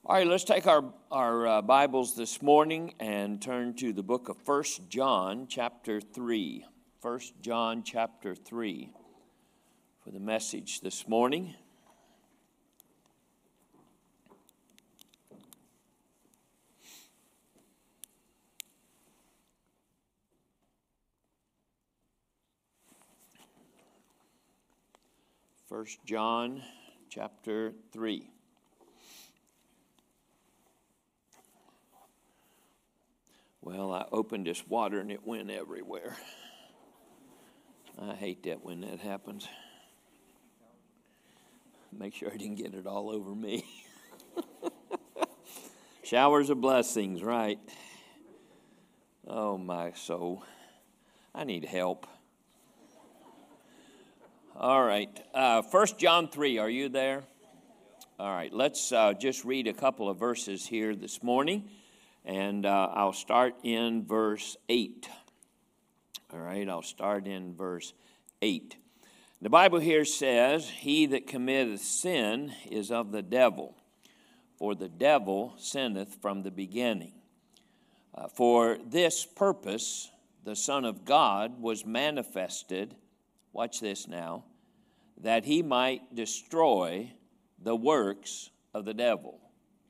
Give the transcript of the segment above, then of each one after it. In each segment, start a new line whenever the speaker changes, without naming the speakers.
All right, let's take our Bibles this morning and turn to the book of 1 John chapter 3. 1 John chapter 3 for the message this morning. First John chapter 3. Well, I opened this water and it went everywhere. I hate that when that happens. Make sure I didn't get it all over me. Showers of blessings, right? Oh, my soul. I need help. All right. 1 John 3, are you there? All right. Let's just read a couple of verses here this morning. And I'll start in verse 8. All right, I'll start in verse 8. The Bible here says, "He that committeth sin is of the devil, for the devil sinneth from the beginning. For this purpose the Son of God was manifested," watch this now, "that he might destroy the works of the devil.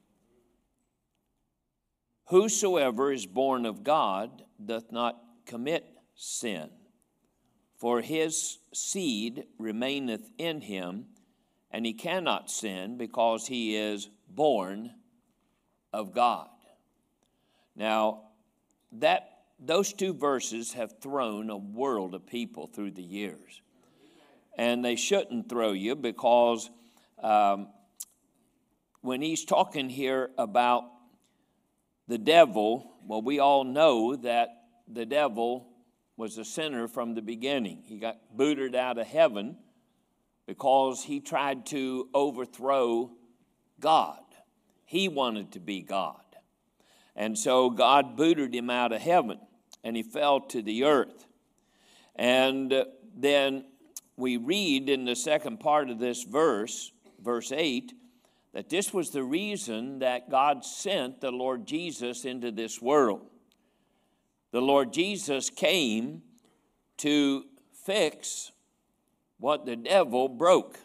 Whosoever is born of God doth not commit sin, for his seed remaineth in him, and he cannot sin because he is born of God." Now, those two verses have thrown a world of people through the years. And they shouldn't throw you because when he's talking here about the devil, well, we all know that the devil was a sinner from the beginning. He got booted out of heaven because he tried to overthrow God. He wanted to be God. And so God booted him out of heaven, and he fell to the earth. And then we read in the second part of this verse, verse 8, that this was the reason that God sent the Lord Jesus into this world. The Lord Jesus came to fix what the devil broke.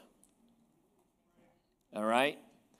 All right?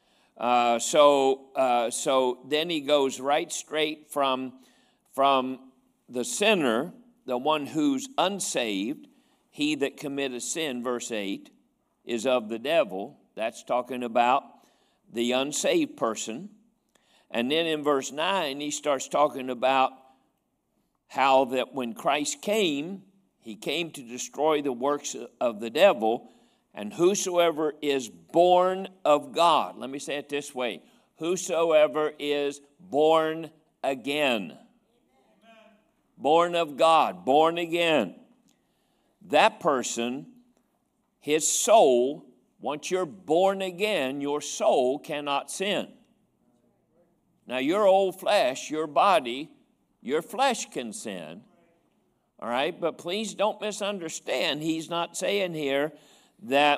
So then he goes right straight from the sinner, the one who's unsaved. He that committeth sin, verse 8, is of the devil. That's talking about the unsaved person. And then in verse 9, he starts talking about how that when Christ came, he came to destroy the works of the devil, and whosoever is born of God. Let me say it this way. Whosoever is born again. Amen. Born of God, born again. That person, his soul, once you're born again, your soul cannot sin. Now, your old flesh, your body, your flesh can sin. All right? But please don't misunderstand. He's not saying here that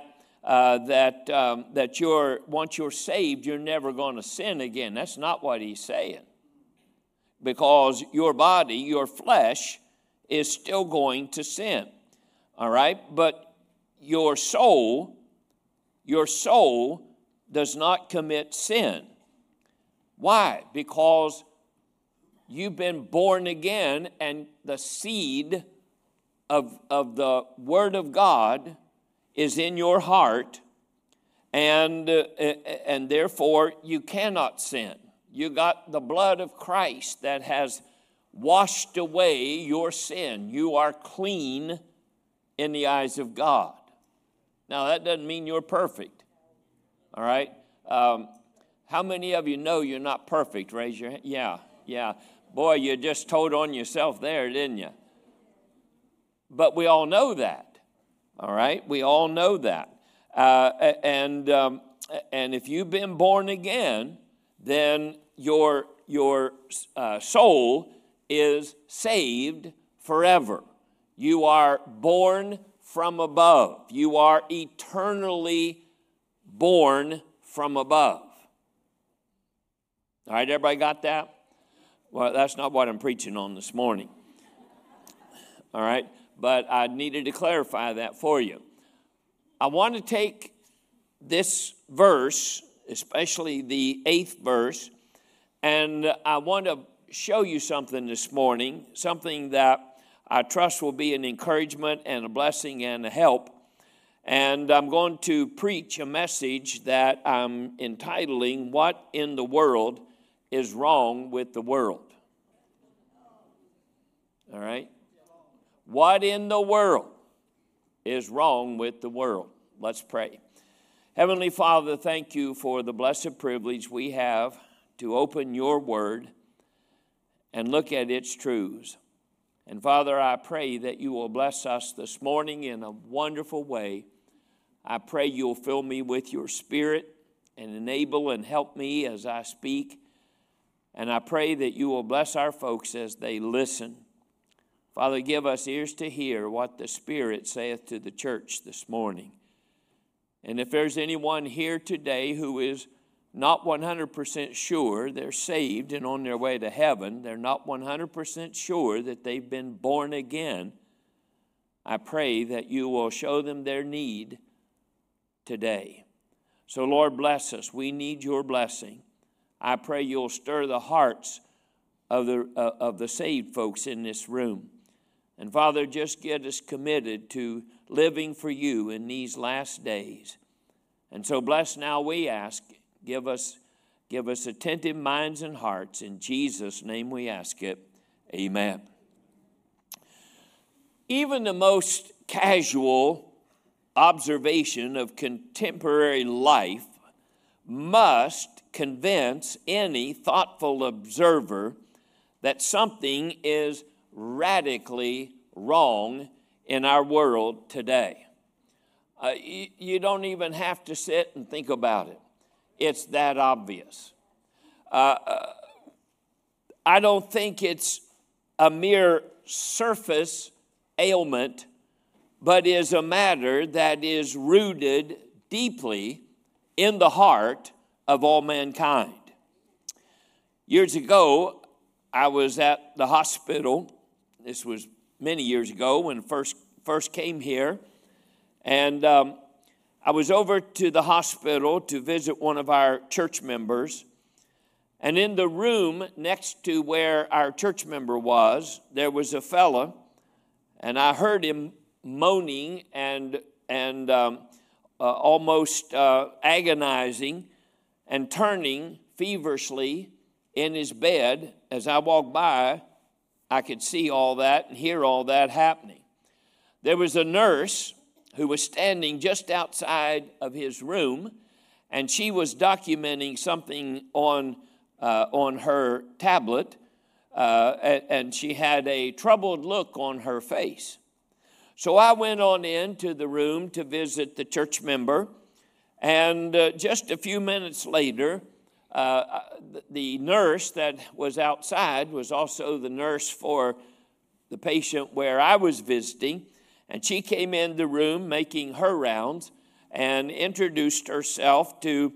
once you're saved, you're never going to sin again. That's not what he's saying. Because your body, your flesh, is still going to sin. All right? But your soul does not commit sin. Why? Because you've been born again, and the seed of the Word of God is in your heart, and therefore you cannot sin. You got the blood of Christ that has washed away your sin. You are clean in the eyes of God. Now, that doesn't mean you're perfect, all right? How many of you know you're not perfect? Raise your hand. Yeah. Boy, you just told on yourself there, didn't you? But we all know that, all right? We all know that. And if you've been born again, then your soul is saved forever. You are born from above. You are eternally born from above. All right, everybody got that? Well, that's not what I'm preaching on this morning. All right, but I needed to clarify that for you. I want to take this verse, especially the 8th verse, and I want to show you something this morning, something that I trust will be an encouragement and a blessing and a help. And I'm going to preach a message that I'm entitling, What in the World is Wrong with the World? All right? What in the world is wrong with the world? Let's pray. Heavenly Father, thank you for the blessed privilege we have to open your word and look at its truths. And Father, I pray that you will bless us this morning in a wonderful way. I pray you'll fill me with your spirit and enable and help me as I speak. And I pray that you will bless our folks as they listen. Father, give us ears to hear what the Spirit saith to the church this morning. And if there's anyone here today who is not 100% sure they're saved and on their way to heaven, they're not 100% sure that they've been born again, I pray that you will show them their need today. So, Lord, bless us. We need your blessing. I pray you'll stir the hearts of the saved folks in this room. And, Father, just get us committed to living for you in these last days. And so bless now, we ask. Give us attentive minds and hearts. In Jesus' name we ask it. Amen. Even the most casual observation of contemporary life must convince any thoughtful observer that something is radically wrong in our world today. You don't even have to sit and think about it. It's that obvious. I don't think it's a mere surface ailment, but is a matter that is rooted deeply in the heart of all mankind. Years ago, I was at the hospital. This was many years ago when I first came here. And I was over to the hospital to visit one of our church members. And in the room next to where our church member was, there was a fella. And I heard him moaning and almost agonizing and turning feverishly in his bed. As I walked by, I could see all that and hear all that happening. There was a nurse who was standing just outside of his room, and she was documenting something on her tablet, and she had a troubled look on her face. So I went on into the room to visit the church member, and just a few minutes later, the nurse that was outside was also the nurse for the patient where I was visiting. And she came in the room making her rounds and introduced herself to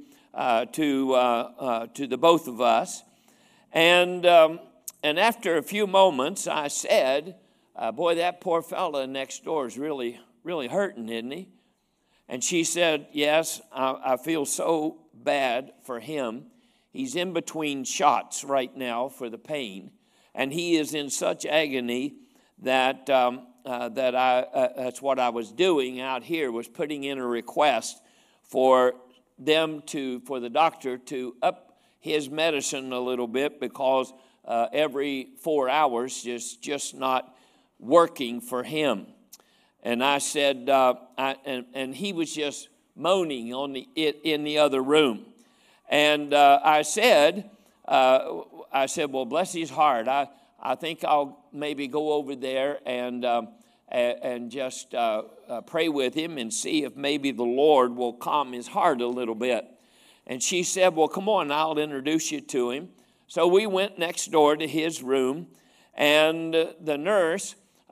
the both of us. And after a few moments, I said, boy, that poor fella next door is really, really hurting, isn't he? And she said, yes, I feel so bad for him. He's in between shots right now for the pain. And he is in such agony that that's what I was doing out here, was putting in a request for the doctor to up his medicine a little bit, because every 4 hours is just not working for him. And I said, and he was just moaning in the other room. And I said, well, bless his heart. I think I'll maybe go over there and just pray with him and see if maybe the Lord will calm his heart a little bit. And she said, well, come on, I'll introduce you to him. So we went next door to his room, and the nurse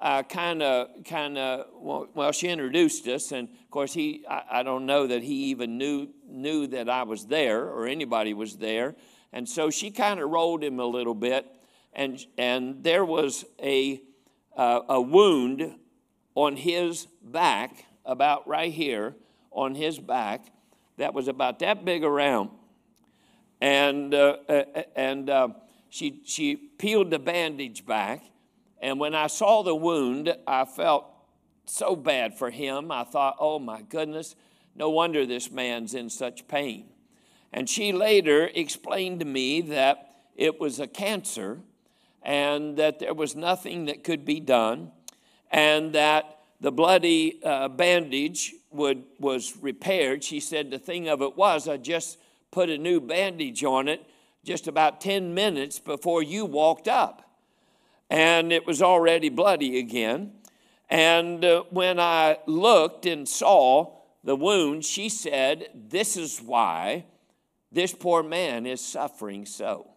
she introduced us. And of course, I don't know that he even knew that I was there or anybody was there. And so she kind of rolled him a little bit, and there was a wound on his back, about right here on his back, that was about that big around. And she peeled the bandage back, and when I saw the wound, I felt so bad for him. I thought, oh my goodness, no wonder this man's in such pain. And she later explained to me that it was a cancer and that there was nothing that could be done, and that the bloody bandage was repaired. She said the thing of it was, I just put a new bandage on it just about 10 minutes before you walked up, and it was already bloody again. And when I looked and saw the wound, she said, this is why this poor man is suffering so.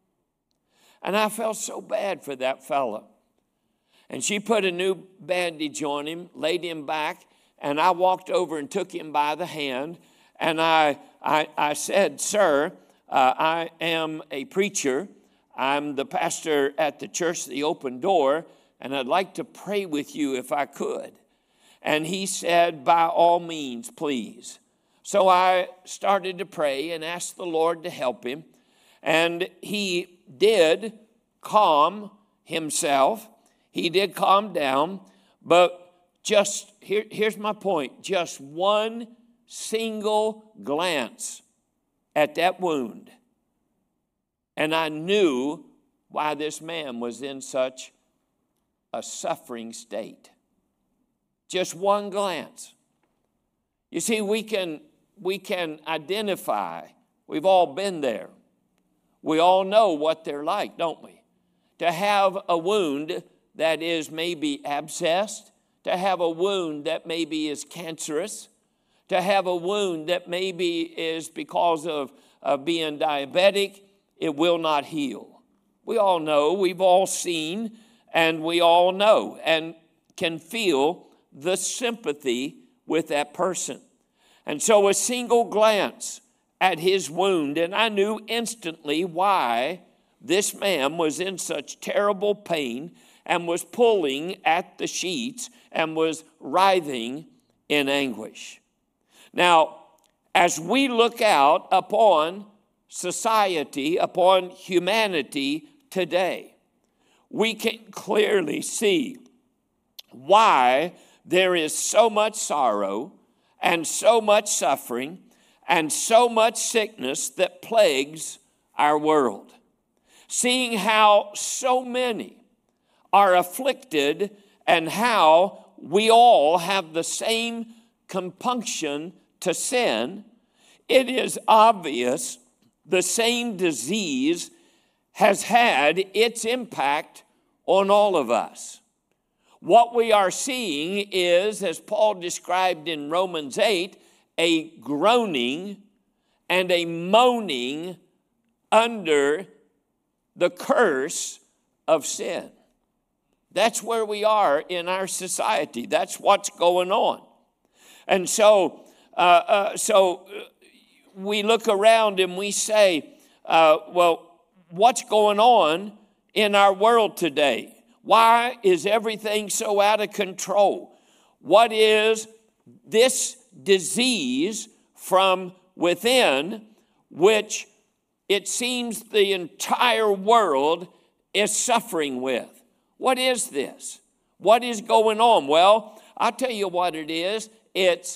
And I felt so bad for that fella. And she put a new bandage on him, laid him back, and I walked over and took him by the hand, and I said, sir, I am a preacher. I'm the pastor at the church, The Open Door, and I'd like to pray with you if I could. And he said, by all means, please. So I started to pray and asked the Lord to help him. And he did calm himself. He did calm down. But just, here's my point. Just one single glance at that wound, and I knew why this man was in such a suffering state. Just one glance. You see, we can identify. We've all been there. We all know what they're like, don't we? To have a wound that is maybe abscessed, to have a wound that maybe is cancerous, to have a wound that maybe is because of being diabetic, it will not heal. We all know, we've all seen, and we all know and can feel the sympathy with that person. And so a single glance at his wound, and I knew instantly why this man was in such terrible pain and was pulling at the sheets and was writhing in anguish. Now, as we look out upon society, upon humanity today, we can clearly see why there is so much sorrow and so much suffering and so much sickness that plagues our world. Seeing how so many are afflicted and how we all have the same compunction to sin, it is obvious the same disease has had its impact on all of us. What we are seeing is, as Paul described in Romans 8, a groaning and a moaning under the curse of sin. That's where we are in our society. That's what's going on. And so we look around and we say, well, what's going on in our world today? Why is everything so out of control? What is this disease from within, which it seems the entire world is suffering with? What is this? What is going on? Well, I'll tell you what it is. It's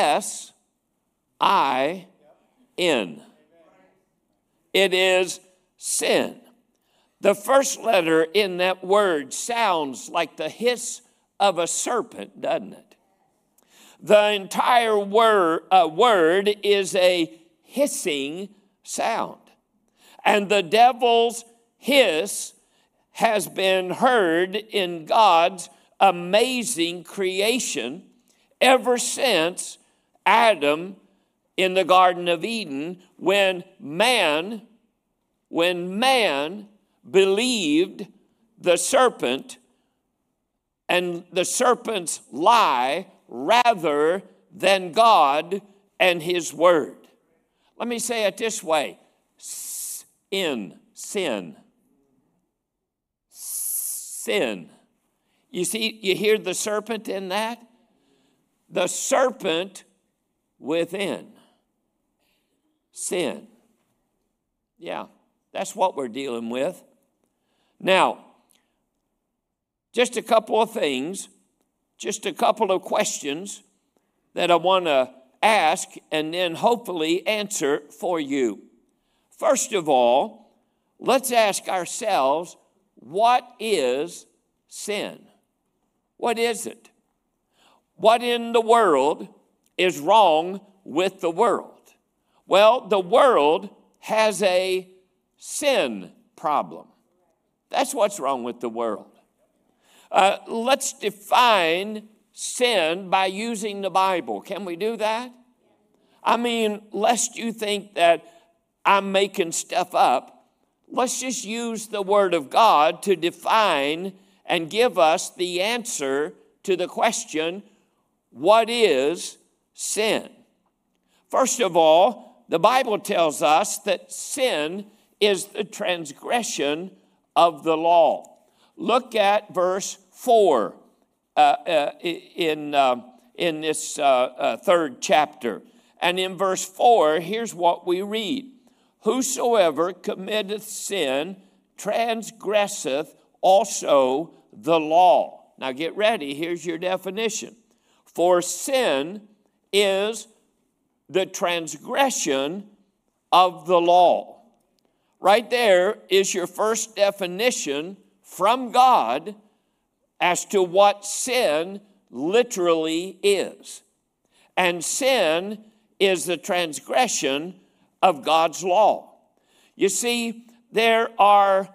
S-I-N. It is sin. The first letter in that word sounds like the hiss of a serpent, doesn't it? The entire word is a hissing sound. And the devil's hiss has been heard in God's amazing creation ever since Adam in the Garden of Eden, when man believed the serpent and the serpent's lie rather than God and his word. Let me say it this way. in sin. Sin. You see, you hear the serpent in that? The serpent within. Sin. Yeah, that's what we're dealing with. Now, just a couple of things, just a couple of questions that I want to ask and then hopefully answer for you. First of all, let's ask ourselves, what is sin? What is it? What in the world is wrong with the world? Well, the world has a sin problem. That's what's wrong with the world. Let's define sin by using the Bible. Can we do that? I mean, lest you think that I'm making stuff up, let's just use the Word of God to define and give us the answer to the question, what is sin? First of all, the Bible tells us that sin is the transgression of the law. Look at verse 4 in this third chapter. And in verse 4, here's what we read. Whosoever committeth sin transgresseth also the law. Now get ready, here's your definition. For sin is the transgression of the law. Right there is your first definition from God as to what sin literally is. And sin is the transgression of God's law. You see, there are,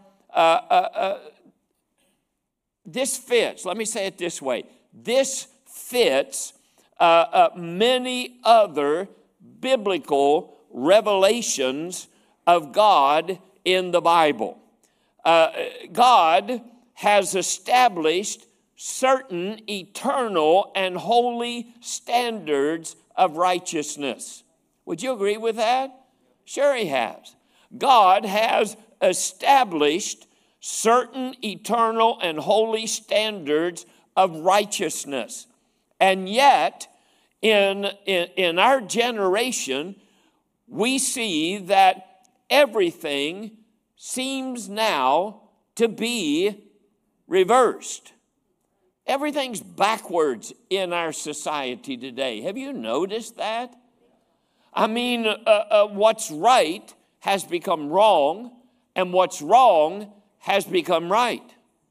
this fits, let me say it this way, this fits many other biblical revelations of God in the Bible. God has established certain eternal and holy standards of righteousness. Would you agree with that? Sure he has. God has established certain eternal and holy standards of righteousness. And yet, in our generation, we see that everything seems now to be reversed. Everything's backwards in our society today. Have you noticed that? I mean, what's right has become wrong, and what's wrong has become right.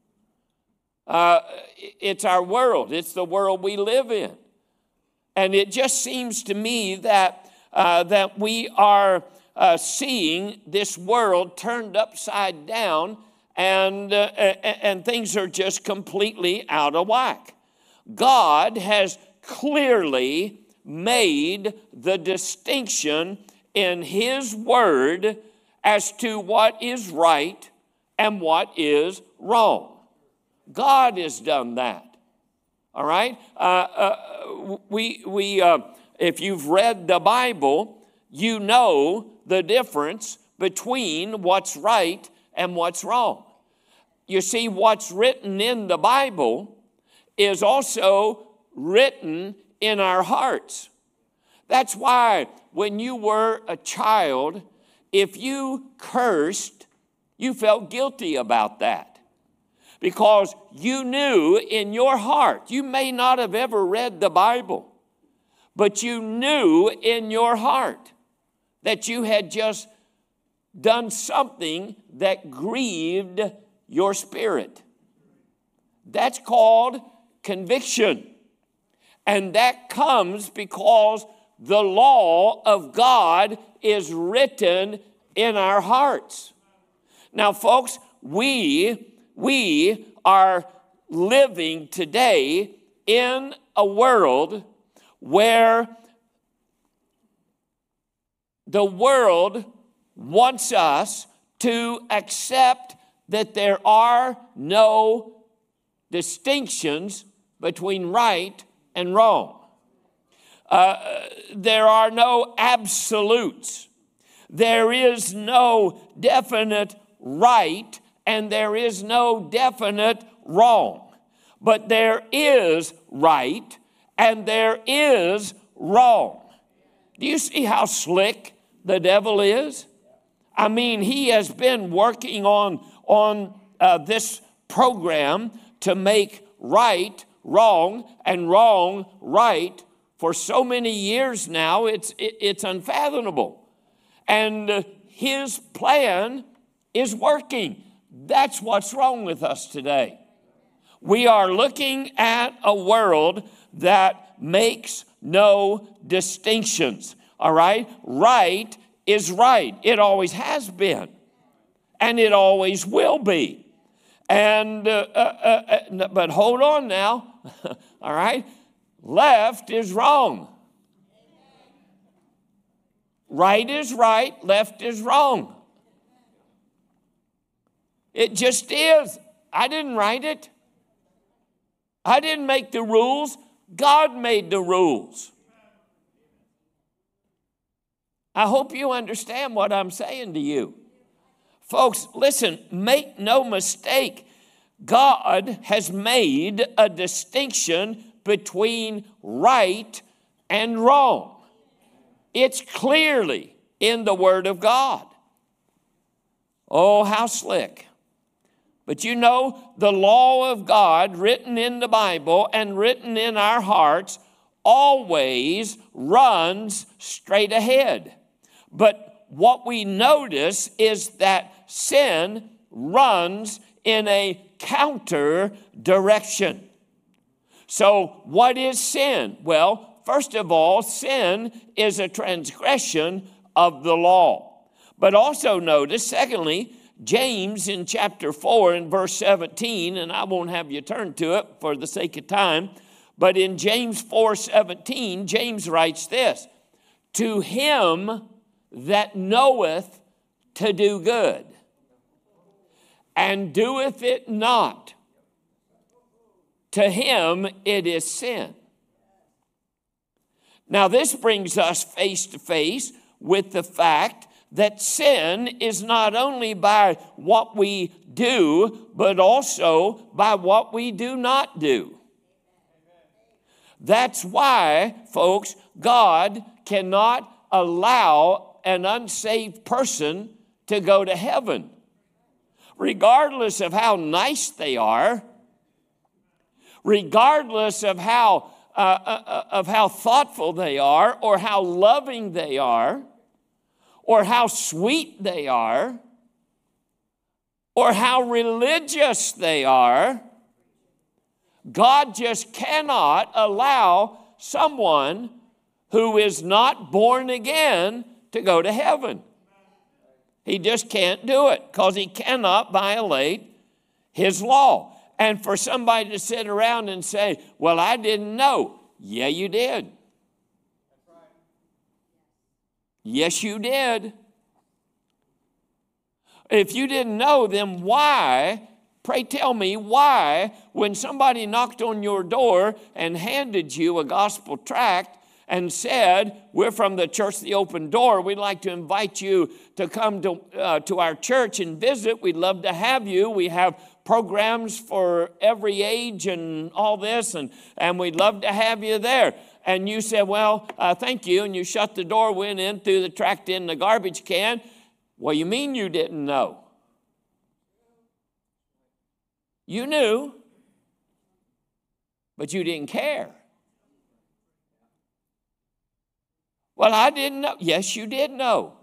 It's our world. It's the world we live in. And it just seems to me that we are seeing this world turned upside down, and things are just completely out of whack. God has clearly made the distinction in His Word as to what is right and what is wrong. God has done that. All right? If you've read the Bible, you know the difference between what's right and what's wrong. You see, what's written in the Bible is also written in our hearts. That's why when you were a child, if you cursed, you felt guilty about that. Because you knew in your heart, you may not have ever read the Bible, but you knew in your heart that you had just done something that grieved your spirit. That's called conviction. And that comes because the law of God is written in our hearts. Now, folks, we are living today in a world where the world wants us to accept that there are no distinctions between right and wrong. There are no absolutes. there is no definite right and there is no definite wrong. But there is right and there is wrong. Do you see how slick the devil is? I mean, he has been working on this program to make right wrong and wrong right for so many years now. It's unfathomable. And his plan is working. That's what's wrong with us today. We are looking at a world that makes no distinctions. All right? Right is right. It always has been. And it always will be. And but hold on now. All right? Left is wrong. Right is right, left is wrong. It just is. I didn't write it. I didn't make the rules. God made the rules. I hope you understand what I'm saying to you. Folks, listen, make no mistake. God has made a distinction between right and wrong. It's clearly in the Word of God. Oh, how slick. But you know, the law of God written in the Bible and written in our hearts always runs straight ahead. But what we notice is that sin runs in a counter direction. So what is sin? Well, first of all, sin is a transgression of the law. But also notice, secondly, James in chapter 4 and verse 17, and I won't have you turn to it for the sake of time, but in James 4:17, James writes this, "To him that knoweth to do good, and doeth it not, to him it is sin." Now this brings us face to face with the fact that sin is not only by what we do, but also by what we do not do. That's why, folks, God cannot allow an unsaved person to go to heaven, regardless of how nice they are, regardless of how thoughtful they are, or how loving they are, or how sweet they are, or how religious they are. God just cannot allow someone who is not born again to go to heaven. He just can't do it because he cannot violate his law. And for somebody to sit around and say, "Well, I didn't know." Yeah, you did. Yes, you did. If you didn't know, then why, pray tell me why, when somebody knocked on your door and handed you a gospel tract and said, "We're from the Church of the Open Door. We'd like to invite you to come to our church and visit. We'd love to have you. We have programs for every age and all this, and we'd love to have you there." And you said, "Well, thank you," and you shut the door, went in, threw the tract in the garbage can. Well, you mean you didn't know? You knew, but you didn't care. Well, I didn't know. Yes, you did know.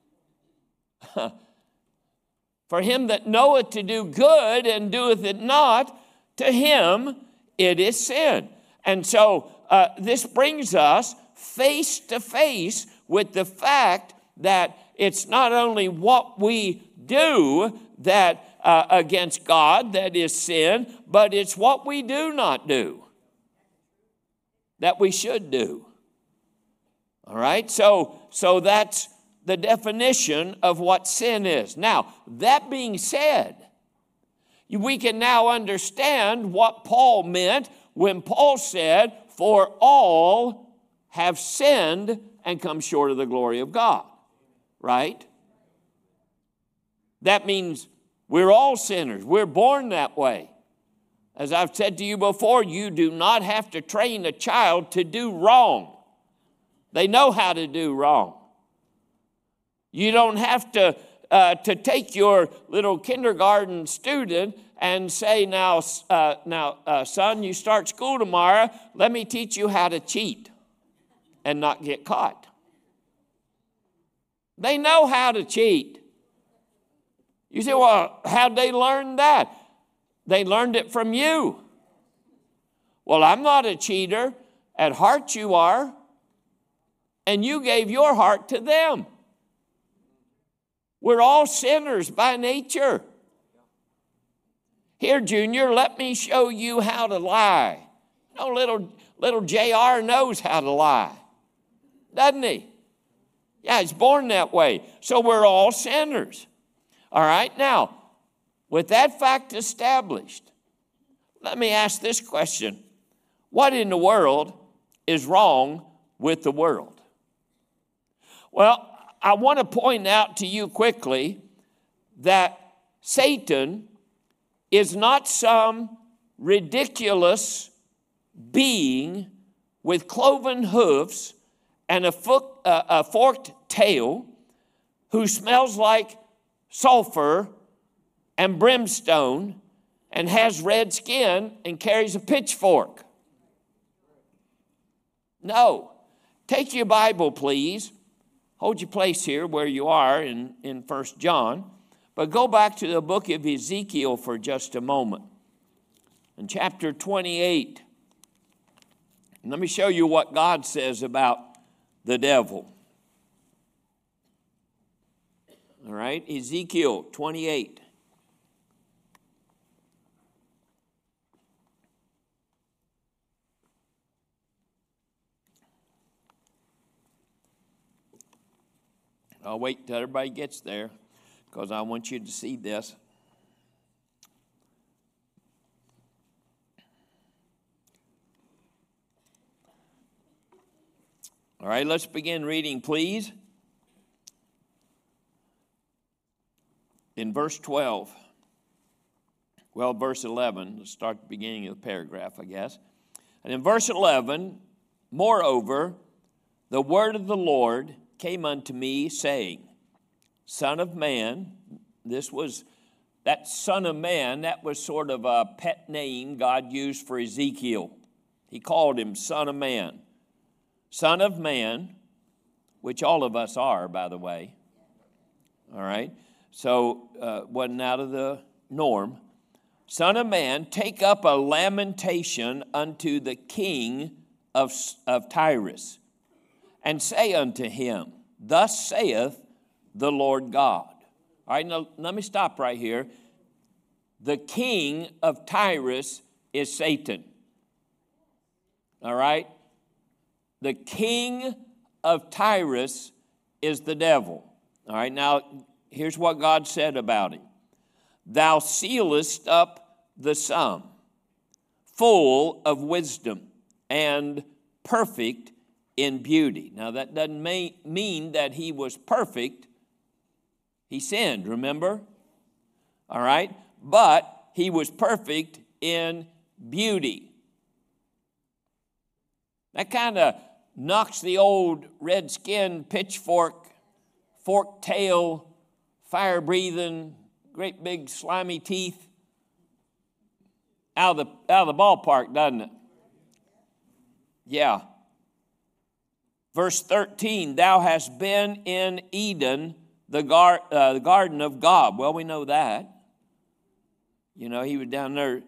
For him that knoweth to do good and doeth it not, to him it is sin. And so this brings us face to face with the fact that it's not only what we do that against God that is sin, but it's what we do not do that we should do. All right, so that's the definition of what sin is. Now, that being said, we can now understand what Paul meant when Paul said, "For all have sinned and come short of the glory of God." right? That means we're all sinners. We're born that way. As I've said to you before, you do not have to train a child to do wrong. They know how to do wrong. You don't have to take your little kindergarten student and say, now, son, you start school tomorrow. Let me teach you how to cheat and not get caught. They know how to cheat. You say, well, how'd they learn that? They learned it from you. Well, I'm not a cheater. At heart you are. And you gave your heart to them. We're all sinners by nature. Here, Junior, let me show you how to lie. No, little JR knows how to lie, doesn't he? Yeah, he's born that way. So we're all sinners. All right, now, with that fact established, let me ask this question. What in the world is wrong with the world? Well, I want to point out to you quickly that Satan is not some ridiculous being with cloven hoofs and a forked tail who smells like sulfur and brimstone and has red skin and carries a pitchfork. No. Take your Bible, please. Hold your place here where you are in 1 John. But go back to the book of Ezekiel for just a moment. In chapter 28. And let me show you what God says about the devil. All right, Ezekiel 28. I'll wait till everybody gets there because I want you to see this. All right, let's begin reading, please. In verse 12. Well, verse 11. Let's start the beginning of the paragraph, I guess. And in verse 11, moreover, the word of the Lord came unto me, saying, Son of man, that Son of Man, that was sort of a pet name God used for Ezekiel. He called him Son of Man. Son of man, which all of us are, by the way. All right? So, wasn't out of the norm. Son of man, take up a lamentation unto the king of Tyrus, and say unto him, Thus saith the Lord God. All right, now let me stop right here. The king of Tyrus is Satan. All right? The king of Tyrus is the devil. All right, now here's what God said about him. Thou sealest up the sum, full of wisdom and perfect in beauty. Now, that doesn't mean that he was perfect. He sinned, remember? All right? But he was perfect in beauty. That kind of knocks the old red skin, pitchfork, forked tail, fire-breathing, great big slimy teeth out of the ballpark, doesn't it? Yeah. Verse 13, thou hast been in Eden, the garden of God. Well, we know that. You know, he was down there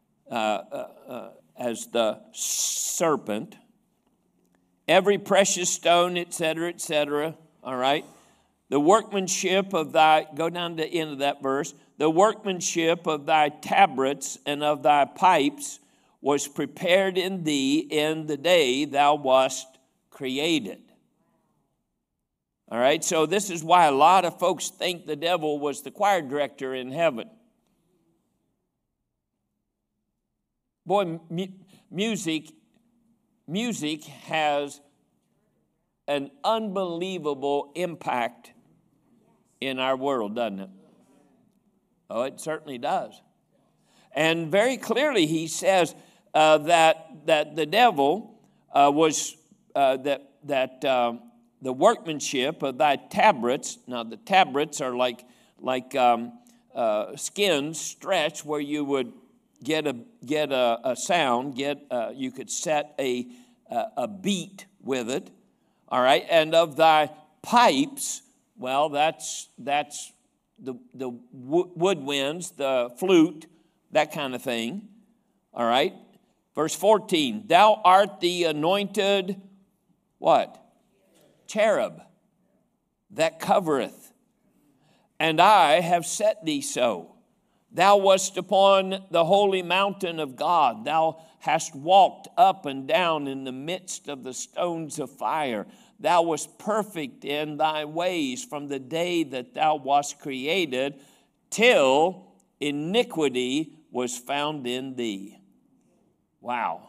as the serpent. Every precious stone, etc., all right? The workmanship of thy, go down to the end of that verse, the workmanship of thy tabrets and of thy pipes was prepared in thee in the day thou wast created. All right, so this is why a lot of folks think the devil was the choir director in heaven. Boy, music has an unbelievable impact in our world, doesn't it? Oh, it certainly does. And very clearly he says that the devil was the workmanship of thy tabrets. Now the tabrets are like skins stretched where you would get a sound, you could set a beat with it. All right, and of thy pipes, well, that's the woodwinds, the flute, that kind of thing. All right. Verse 14, thou art the anointed, what? Cherub that covereth, and I have set thee so. Thou wast upon the holy mountain of God. Thou hast walked up and down in the midst of the stones of fire. Thou wast perfect in thy ways from the day that thou wast created, till iniquity was found in thee. Wow.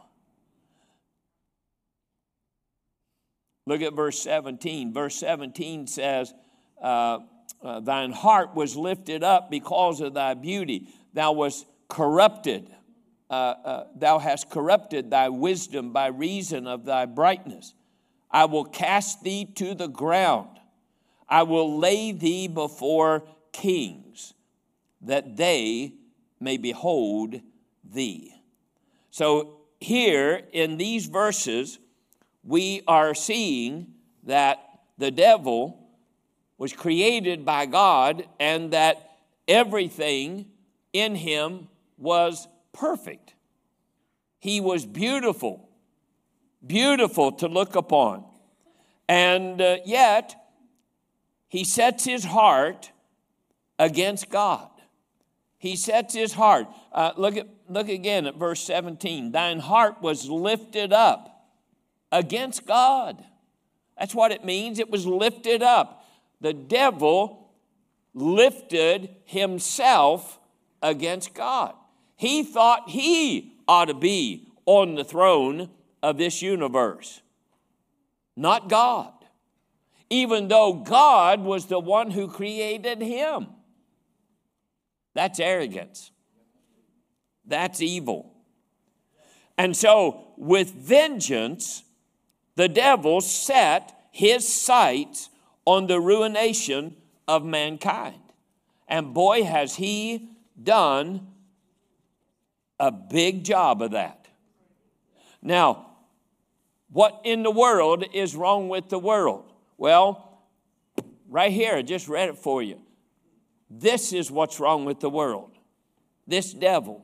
Look at verse 17. Verse 17 says, thine heart was lifted up because of thy beauty. Thou wast corrupted. Thou hast corrupted thy wisdom by reason of thy brightness. I will cast thee to the ground. I will lay thee before kings, that they may behold thee. So here in these verses, we are seeing that the devil was created by God and that everything in him was perfect. He was beautiful, beautiful to look upon. And yet, he sets his heart against God. He sets his heart. Look again at verse 17. Thine heart was lifted up against God. That's what it means. It was lifted up. The devil lifted himself against God. He thought he ought to be on the throne of this universe, not God, even though God was the one who created him. That's arrogance. That's evil. And so, with vengeance, the devil set his sights on the ruination of mankind. And boy, has he done a big job of that. Now, what in the world is wrong with the world? Well, right here, I just read it for you. This is what's wrong with the world. This devil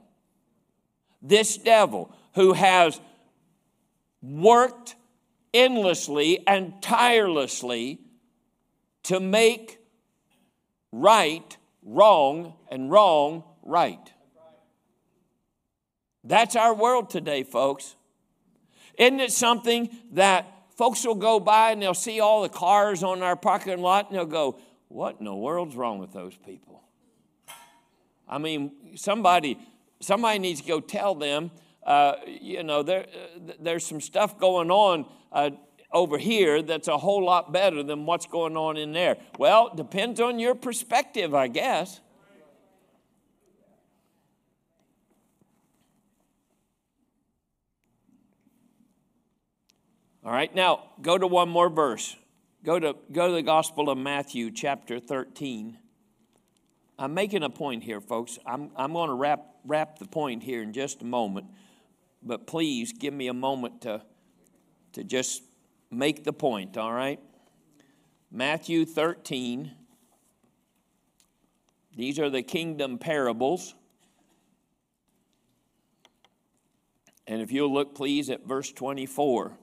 who has worked endlessly and tirelessly to make right wrong and wrong right. That's our world today, folks. Isn't it something that folks will go by and they'll see all the cars on our parking lot and they'll go, what in the world's wrong with those people? I mean, somebody needs to go tell them, there's some stuff going on over here that's a whole lot better than what's going on in there. Well, it depends on your perspective, I guess. All right, now go to one more verse. Go to the Gospel of Matthew, chapter 13. I'm making a point here, folks. I'm going to wrap the point here in just a moment. But please give me a moment to just make the point, all right? Matthew 13. These are the kingdom parables. And if you'll look, please, at verse 24.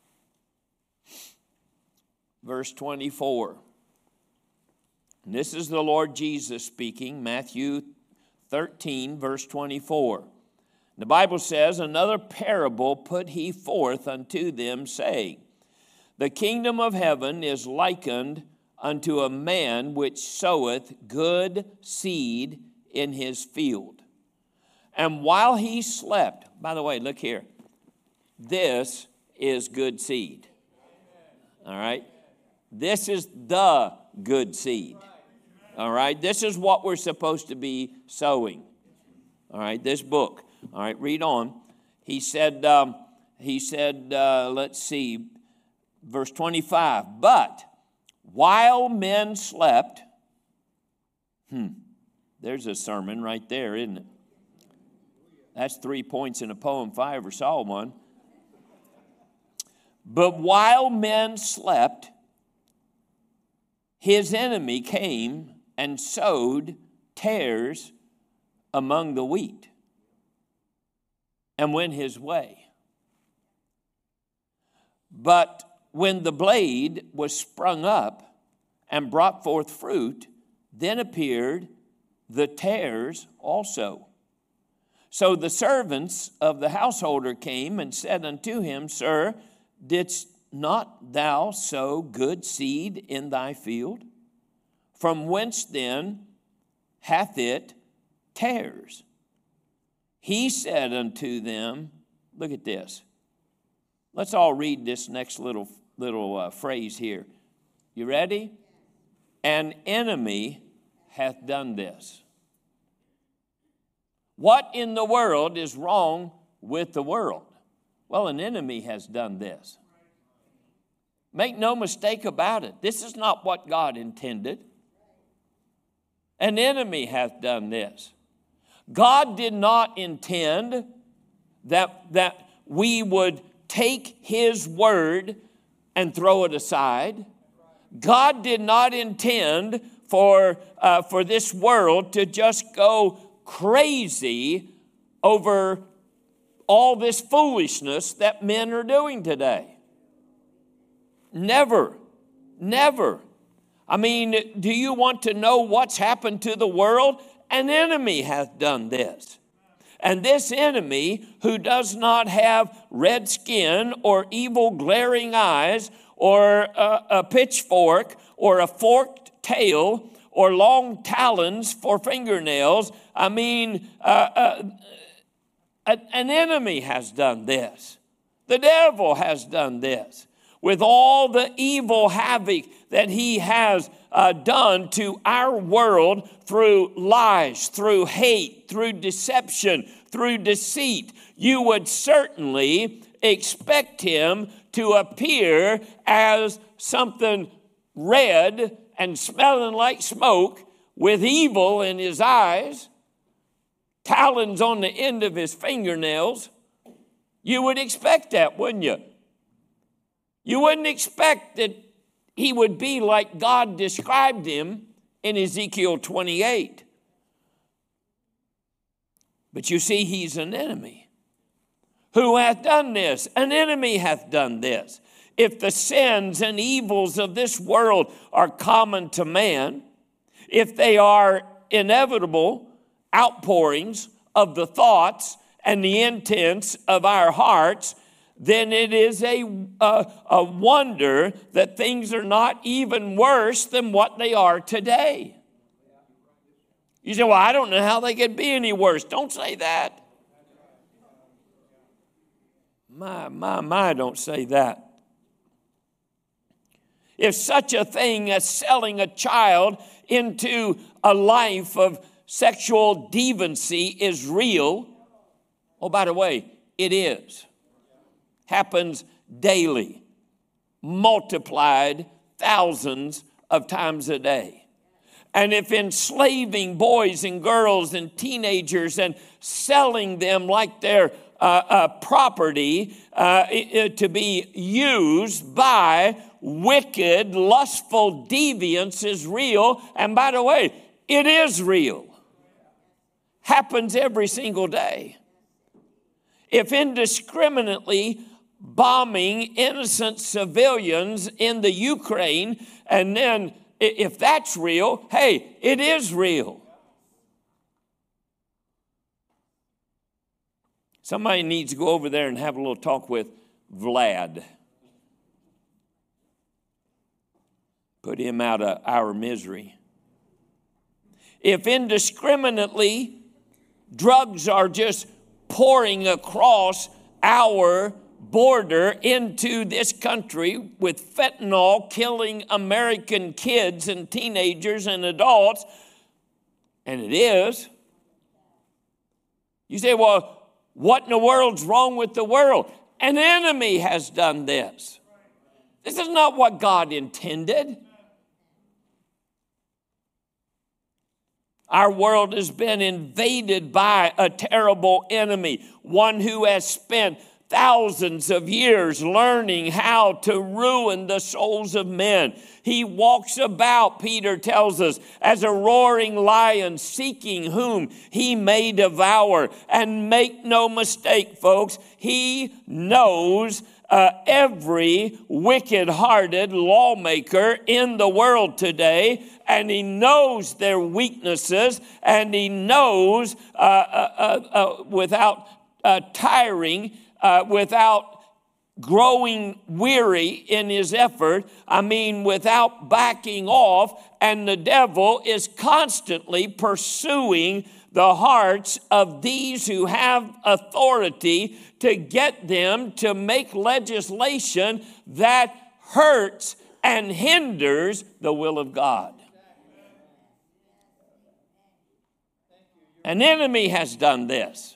Verse 24. And this is the Lord Jesus speaking, Matthew 13, verse 24. The Bible says, another parable put he forth unto them, saying, the kingdom of heaven is likened unto a man which soweth good seed in his field. And while he slept, by the way, look here, this is good seed. All right? This is the good seed. All right, this is what we're supposed to be sowing. All right, this book. All right, read on. He said, let's see, verse 25. But while men slept, there's a sermon right there, isn't it? That's 3 points in a poem if I ever saw one. But while men slept, his enemy came and sowed tares among the wheat and went his way. But when the blade was sprung up and brought forth fruit, then appeared the tares also. So the servants of the householder came and said unto him, Sir, didst not thou sow good seed in thy field? From whence then hath it tares? He said unto them, look at this. Let's all read this next little phrase here. You ready? An enemy hath done this. What in the world is wrong with the world? Well, an enemy has done this. Make no mistake about it. This is not what God intended. An enemy hath done this. God did not intend that we would take his word and throw it aside. God did not intend for this world to just go crazy over all this foolishness that men are doing today. Never, never. I mean, do you want to know what's happened to the world? An enemy hath done this. And this enemy, who does not have red skin or evil glaring eyes or a pitchfork or a forked tail or long talons for fingernails, I mean, an enemy has done this. The devil has done this. With all the evil havoc that he has done to our world through lies, through hate, through deception, through deceit, you would certainly expect him to appear as something red and smelling like smoke with evil in his eyes, talons on the end of his fingernails. You would expect that, wouldn't you? You wouldn't expect that he would be like God described him in Ezekiel 28. But you see, he's an enemy. Who hath done this? An enemy hath done this. If the sins and evils of this world are common to man, if they are inevitable outpourings of the thoughts and the intents of our hearts, then it is a wonder that things are not even worse than what they are today. You say, well, I don't know how they could be any worse. Don't say that. My, don't say that. If such a thing as selling a child into a life of sexual deviancy is real, oh, by the way, it is. Happens daily, multiplied thousands of times a day. And if enslaving boys and girls and teenagers and selling them like their property to be used by wicked, lustful deviants is real, and by the way, it is real. Happens every single day. If indiscriminately bombing innocent civilians in the Ukraine, and then if that's real, hey, it is real. Somebody needs to go over there and have a little talk with Vlad. Put him out of our misery. If indiscriminately drugs are just pouring across our border into this country with fentanyl killing American kids and teenagers and adults, and it is. You say, well, what in the world's wrong with the world? An enemy has done this. This is not what God intended. Our world has been invaded by a terrible enemy, one who has spent thousands of years learning how to ruin the souls of men. He walks about, Peter tells us, as a roaring lion, seeking whom he may devour. And make no mistake, folks, he knows every wicked-hearted lawmaker in the world today, and he knows their weaknesses, and he knows without tiring, without growing weary in his effort, without backing off, and the devil is constantly pursuing the hearts of these who have authority to get them to make legislation that hurts and hinders the will of God. An enemy has done this.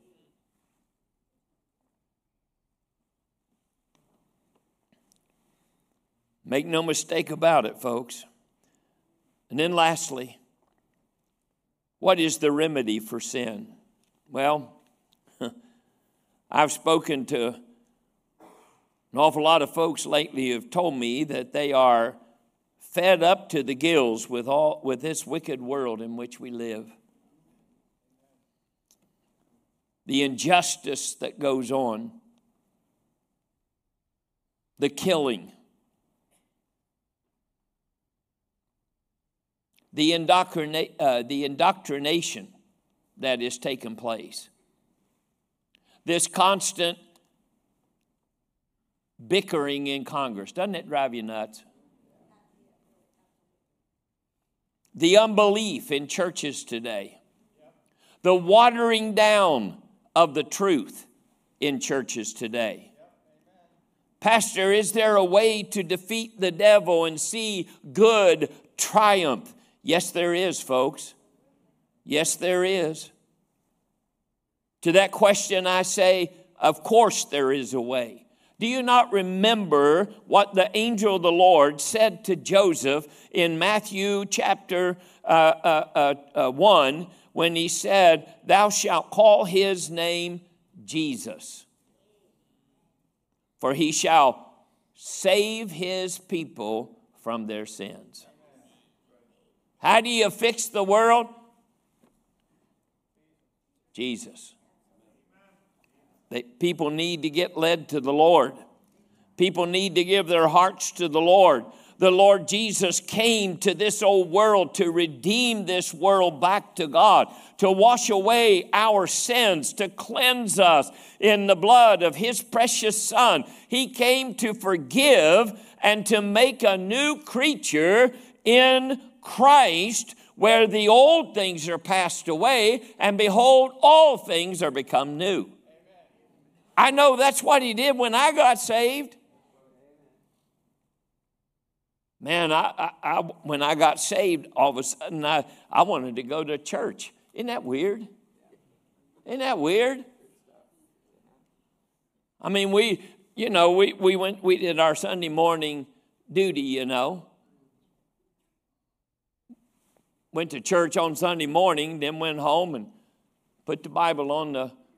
Make no mistake about it, folks. And then lastly, what is the remedy for sin? Well, I've spoken to an awful lot of folks lately who have told me that they are fed up to the gills with this wicked world in which we live. The injustice that goes on, the killing, the indoctrination that is taking place. This constant bickering in Congress. Doesn't it drive you nuts? The unbelief in churches today. The watering down of the truth in churches today. Pastor, is there a way to defeat the devil and see good triumph? Yes, there is, folks. Yes, there is. To that question, I say, of course there is a way. Do you not remember what the angel of the Lord said to Joseph in Matthew chapter 1 when he said, "Thou shalt call his name Jesus, for he shall save his people from their sins." How do you fix the world? Jesus. People need to get led to the Lord. People need to give their hearts to the Lord. The Lord Jesus came to this old world to redeem this world back to God, to wash away our sins, to cleanse us in the blood of his precious Son. He came to forgive and to make a new creature in Christ, where the old things are passed away, and behold, all things are become new. I know that's what he did when I got saved. Man, when I got saved, all of a sudden I wanted to go to church. Isn't that weird? Isn't that weird? I mean, we did our Sunday morning duty, Went to church on Sunday morning, then went home and put the Bible on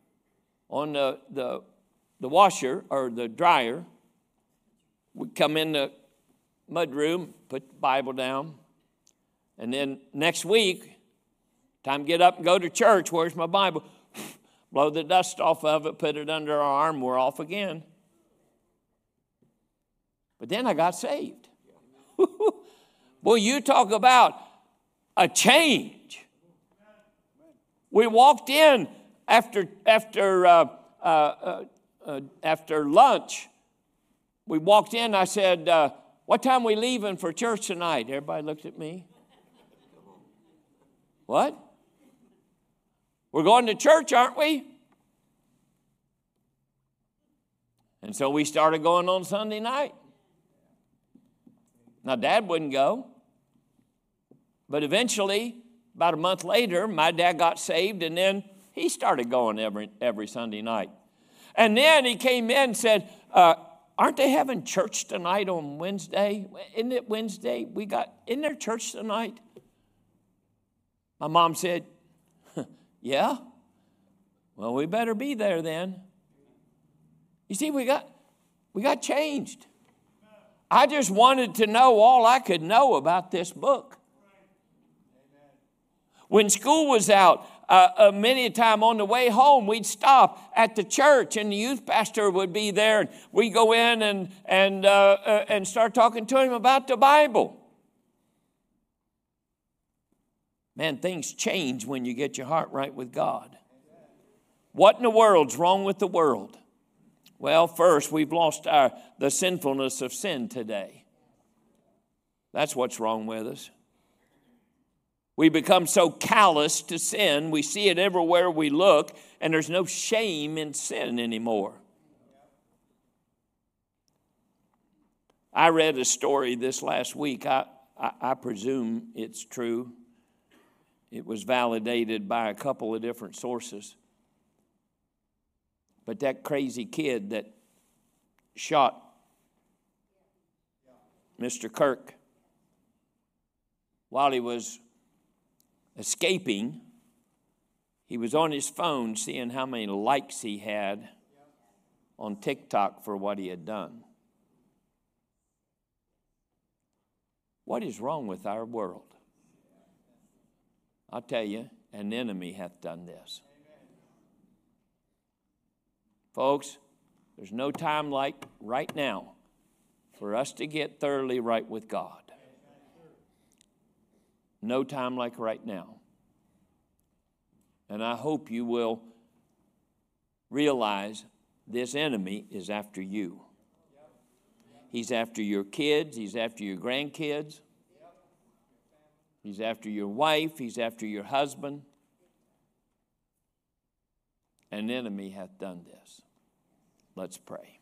the washer or the dryer. We'd come in the mud room, put the Bible down, and then next week, time to get up and go to church. Where's my Bible? Blow the dust off of it, put it under our arm, we're off again. But then I got saved. Well, you talk about a change. We walked in after lunch. We walked in. I said, "What time are we leaving for church tonight?" Everybody looked at me. What? We're going to church, aren't we? And so we started going on Sunday night. Now, Dad wouldn't go. But eventually, about a month later, my dad got saved, and then he started going every Sunday night. And then he came in and said, aren't they having church tonight on Wednesday? Isn't it Wednesday? Isn't there church tonight? My mom said, yeah. Well, we better be there then. You see, we got changed. I just wanted to know all I could know about this book. When school was out, many a time on the way home, we'd stop at the church, and the youth pastor would be there, and we'd go in and start talking to him about the Bible. Man, things change when you get your heart right with God. What in the world's wrong with the world? Well, first, we've lost the sinfulness of sin today. That's what's wrong with us. We become so callous to sin, we see it everywhere we look, and there's no shame in sin anymore. I read a story this last week. I presume it's true. It was validated by a couple of different sources. But that crazy kid that shot Mr. Kirk while he was escaping, he was on his phone seeing how many likes he had on TikTok for what he had done. What is wrong with our world? I'll tell you, an enemy hath done this. Folks, there's no time like right now for us to get thoroughly right with God. No time like right now. And I hope you will realize this enemy is after you. He's after your kids. He's after your grandkids. He's after your wife. He's after your husband. An enemy hath done this. Let's pray.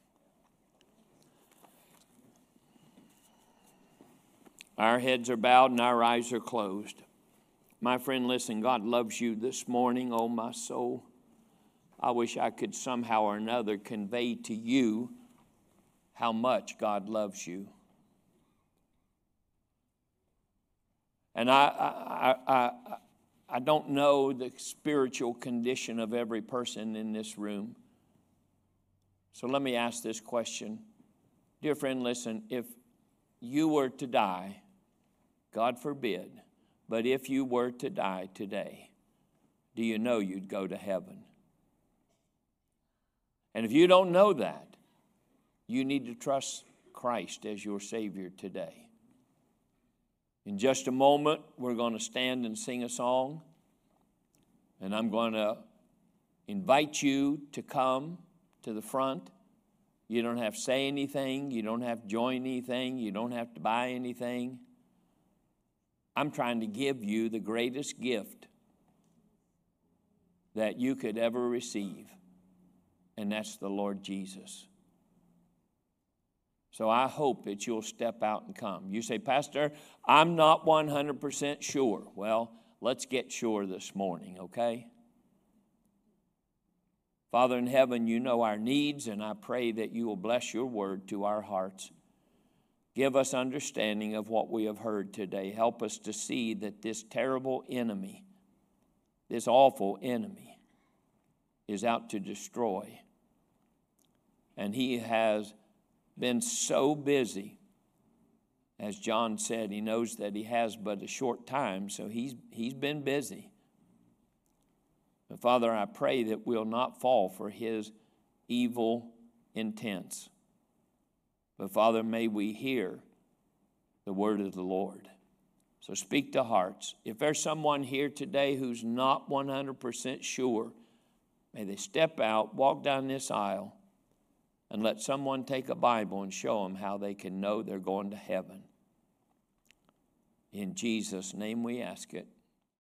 Our heads are bowed and our eyes are closed. My friend, listen, God loves you this morning, oh my soul. I wish I could somehow or another convey to you how much God loves you. And I don't know the spiritual condition of every person in this room. So let me ask this question. Dear friend, listen, if you were to die, God forbid, but if you were to die today, do you know you'd go to heaven? And if you don't know that, you need to trust Christ as your Savior today. In just a moment, we're going to stand and sing a song, and I'm going to invite you to come to the front. You don't have to say anything. You don't have to join anything. You don't have to buy anything. I'm trying to give you the greatest gift that you could ever receive, and that's the Lord Jesus. So I hope that you'll step out and come. You say, Pastor, I'm not 100% sure. Well, let's get sure this morning, okay? Father in heaven, you know our needs, and I pray that you will bless your word to our hearts. Give us understanding of what we have heard today. Help us to see that this terrible enemy, this awful enemy, is out to destroy. And he has been so busy. As John said, he knows that he has but a short time, so he's been busy. But Father, I pray that we'll not fall for his evil intents. But Father, may we hear the word of the Lord. So speak to hearts. If there's someone here today who's not 100% sure, may they step out, walk down this aisle, and let someone take a Bible and show them how they can know they're going to heaven. In Jesus' name we ask it.